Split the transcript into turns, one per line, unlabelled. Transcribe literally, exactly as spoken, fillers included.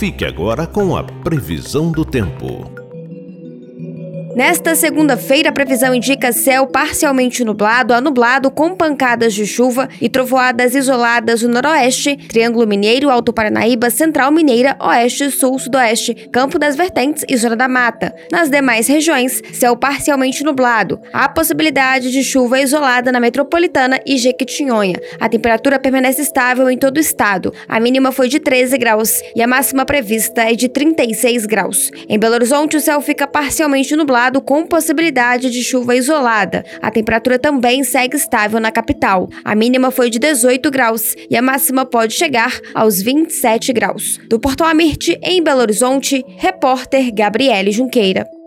Fique agora com a previsão do tempo.
Nesta segunda-feira, a previsão indica céu parcialmente nublado a nublado com pancadas de chuva e trovoadas isoladas no noroeste, Triângulo Mineiro, Alto Paranaíba, Central Mineira, Oeste, Sul, Sudoeste, Campo das Vertentes e Zona da Mata. Nas demais regiões, céu parcialmente nublado. Há possibilidade de chuva isolada na Metropolitana e Jequitinhonha. A temperatura permanece estável em todo o estado. A mínima foi de treze graus e a máxima prevista é de trinta e seis graus. Em Belo Horizonte, o céu fica parcialmente nublado com possibilidade de chuva isolada. A temperatura também segue estável na capital. A mínima foi de dezoito graus e a máxima pode chegar aos vinte e sete graus. Do Portal Amirte, em Belo Horizonte, repórter Gabriele Junqueira.